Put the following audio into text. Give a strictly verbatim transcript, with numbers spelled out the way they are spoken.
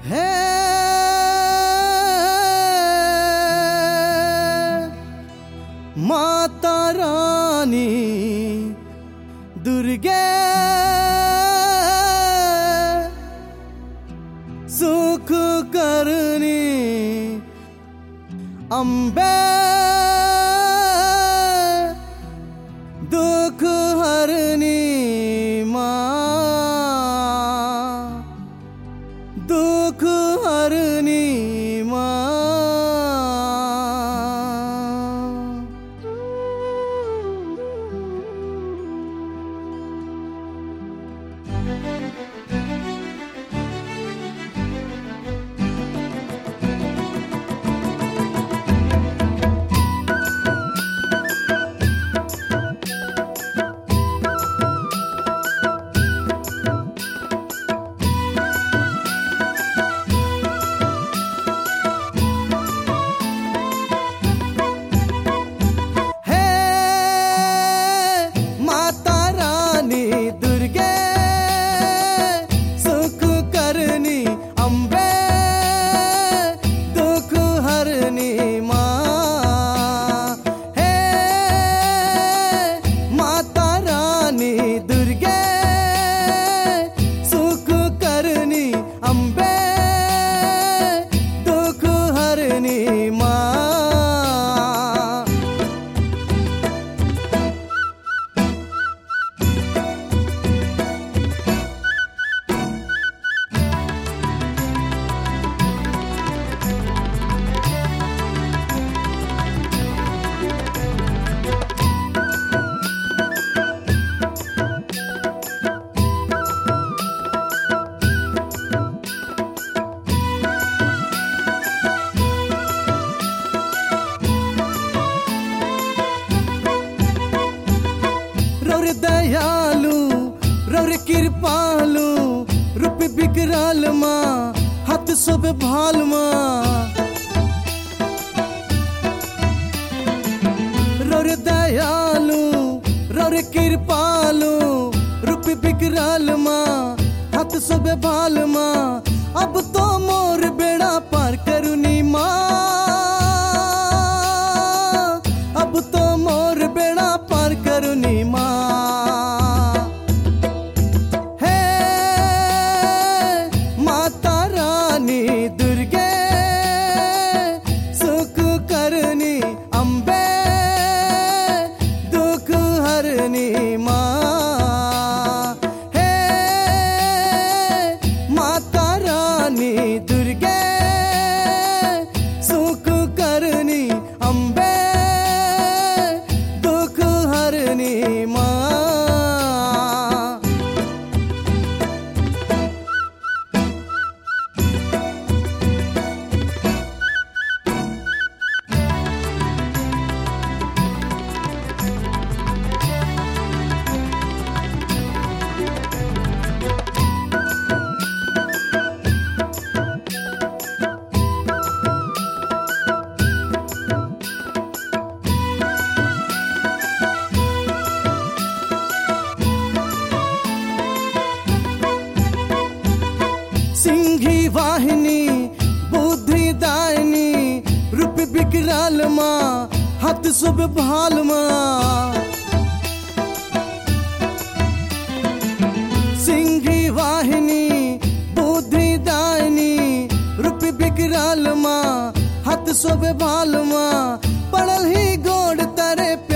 हे माता रानी दुर्गे सुख करनी अम्बे दुख हरनी माँ दुख हरनी माँ। दयालु रौर कृपालु रूप बिकराल माँ हाथ सब भाल माँ रौर दयालु रौर कृपालु रूप बिकराल माँ हाथ सब भाल माँ अब तो मोर बेड़ा पार करुनी माँ अब तो मोर बेड़ा पार करुनी माँ। सिंही वाहिनी बुद्धि दायनी रूप बिकराल माँ हाथ सब भाल माँ सिंही वाहिनी बुद्धि दायनी रूप बिकराल माँ हाथ सब भाल माँ पड़ल ही गोड़ तारे